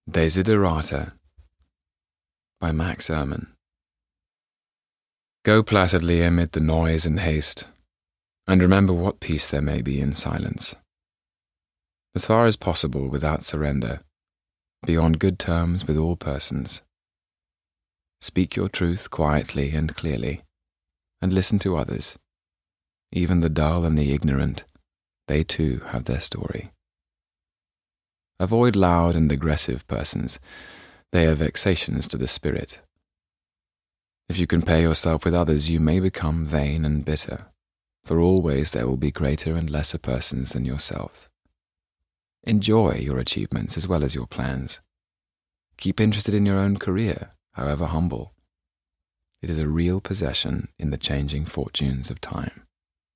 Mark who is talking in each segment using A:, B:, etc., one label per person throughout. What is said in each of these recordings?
A: Desiderata by Max Ehrmann. Go placidly amid the noise and haste, and remember what peace there may be in silence. As far as possible without surrender, be on good terms with all persons. Speak your truth quietly and clearly, and listen to others. Even the dull and the ignorant, they too have their story. Avoid loud and aggressive persons. They are vexations to the spirit. If you compare yourself with others, you may become vain and bitter, for always there will be greater and lesser persons than yourself. Enjoy your achievements as well as your plans. Keep interested in your own career, however humble. It is a real possession in the changing fortunes of time.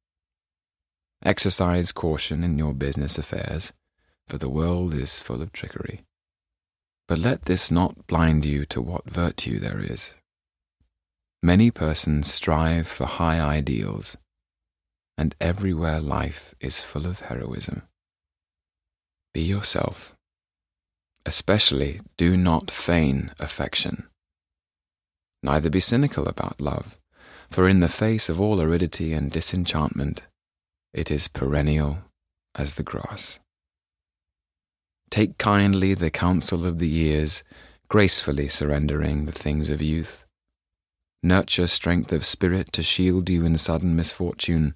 A: Exercise caution in your business affairs, for the world is full of trickery. But let this not blind you to what virtue there is. Many persons strive for high ideals, and everywhere life is full of heroism. Be yourself. Especially do not feign affection. Neither be cynical about love, for in the face of all aridity and disenchantment, it is perennial as the grass. Take kindly the counsel of the years, gracefully surrendering the things of youth. Nurture strength of spirit to shield you in sudden misfortune.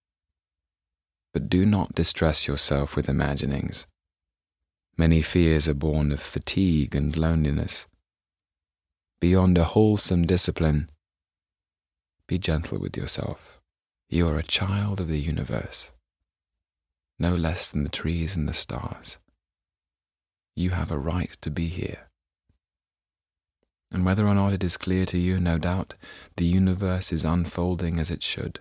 A: But do not distress yourself with imaginings. Many fears are born of fatigue and loneliness. Beyond a wholesome discipline, be gentle with yourself. You are a child of the universe, no less than the trees and the stars. You have a right to be here. And whether or not it is clear to you, no doubt, the universe is unfolding as it should.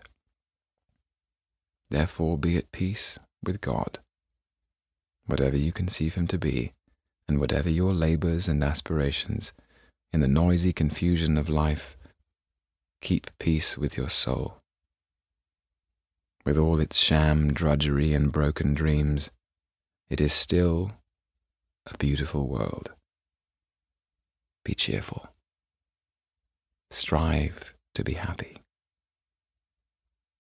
A: Therefore be at peace with God. Whatever you conceive him to be, and whatever your labors and aspirations, in the noisy confusion of life, keep peace with your soul. With all its sham drudgery and broken dreams, it is still a beautiful world. Be cheerful. Strive to be happy.